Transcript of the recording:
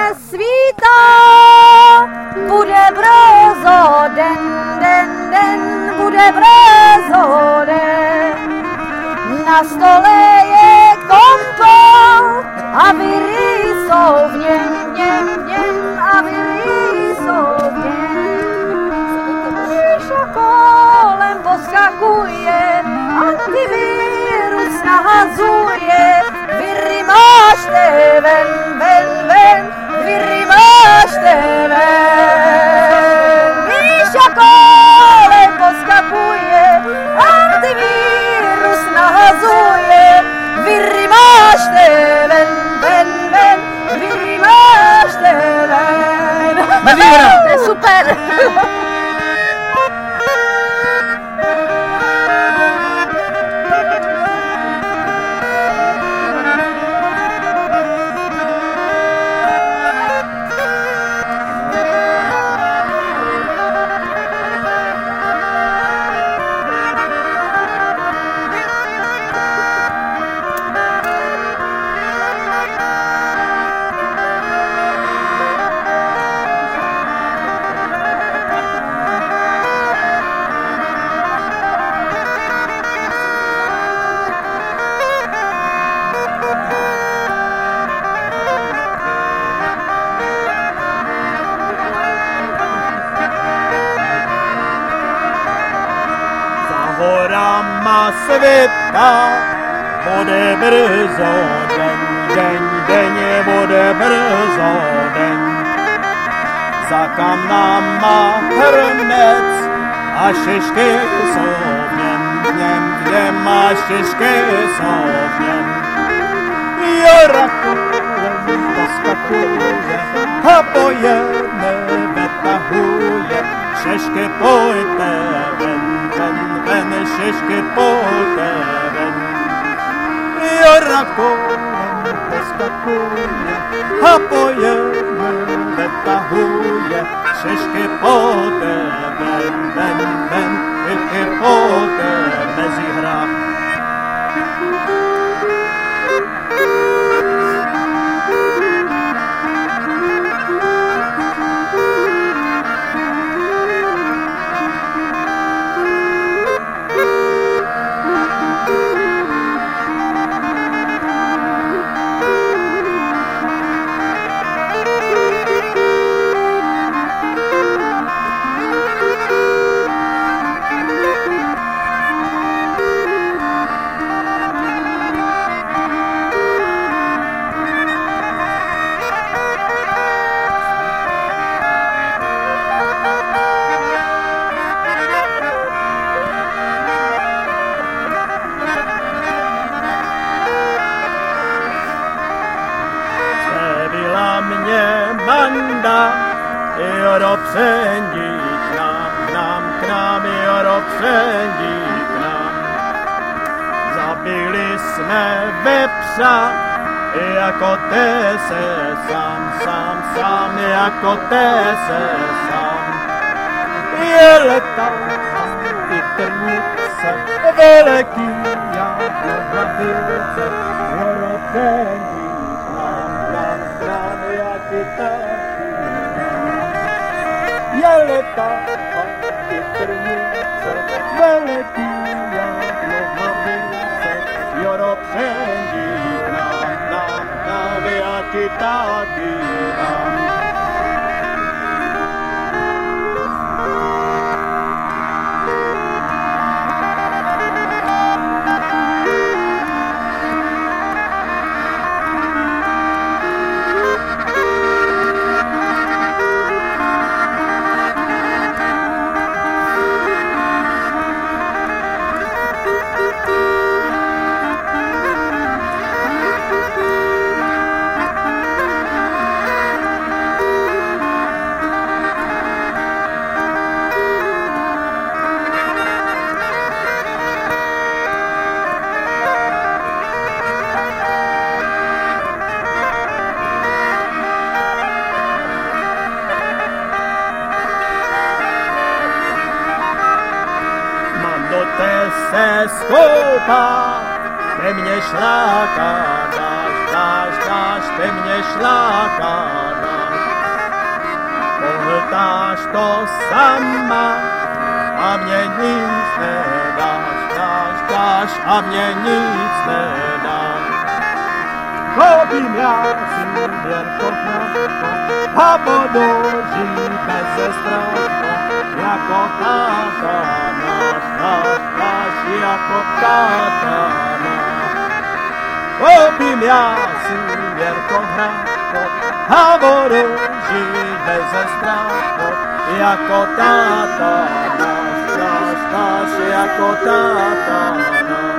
nesvítá, bude brzo den, bude brzo den. Na stole je kompot a viry jsou v něm, a viry jsou v něm. Míša kolem poskakuje, antivirus nahazuje, viry máš ty ven, viry máš ty ven. Míša kolem poskakuje, antivirus nahazuje, viry máš ty ven, viry máš ty ven. To je super. Horama světa bude brzo den, bude brzo den. Za kamnama hrnec a šišky jsou v něm, a šišky jsou v něm. Joraku poskakuje a pojeme vytahuje, šišky pojďte ven, šišky pojďte ven. Joraku poskakuje a pojeme vytahuje, šišky pojďte ven, šišky pojďte mezi hrách. Manda, Joro přendí k nám, Joro přendí k nám. Zabili jsme vepřa, jako te se sám, jako te se sám. Je leta, ty trnice, veliký jako hladilce, Joro přendí k nám, jaký je leta a ty trnice, veliký jako hladilce, Joro přendí k nám, jaký taky nám. Se skoupá, ty mě šláká, dáš, ty mě šláká, dáš. pohltáš to sama a mě nic nedáš, dáš a mě nic nedáš. Koupím já si Věrko hrátko a budu žít bez strachu, jako táta náš, jako táta náš. Koupím já si Věrko hrátko a budu žít bez strachu, jako táta náš, jako táta náš.